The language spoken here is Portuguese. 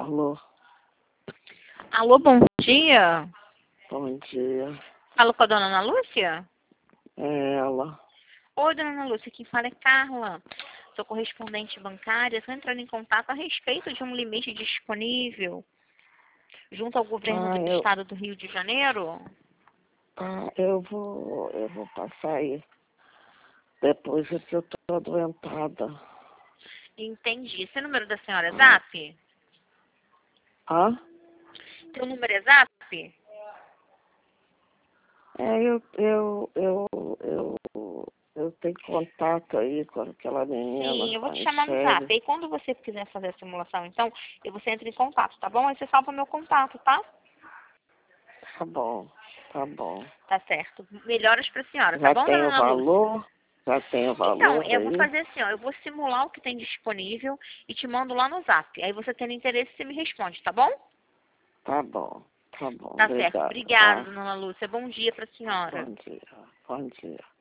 Alô? Alô, bom dia. Bom dia. Falo com a dona Ana Lúcia? É ela. Oi, dona Ana Lúcia, quem fala é Carla. Sou correspondente bancária. Estou entrando em contato a respeito de um limite disponível junto ao governo do estado do Rio de Janeiro. Eu vou passar aí. Depois é que eu tô adoentada. Entendi. Esse número da senhora é Zap? Ah? Teu número é Zap? Eu tenho contato aí com aquela menina. Sim, eu vou a te chamar no Zap. E quando você quiser fazer a simulação, então, você entra em contato, tá bom? Aí você salva meu contato, tá? Tá bom, tá bom. Tá certo. Melhoras pra senhora, tá Já bom, tem dona o Ana Lúcia? valor? Já tem o Então, valor eu vou aí? fazer assim, ó, eu vou simular o que tem disponível e te mando lá no Zap. Aí você tendo interesse, você me responde, tá bom? Tá bom, tá bom. Tá certo. Obrigado, Obrigada, tá? dona Lúcia. Bom dia pra senhora. Bom dia, bom dia.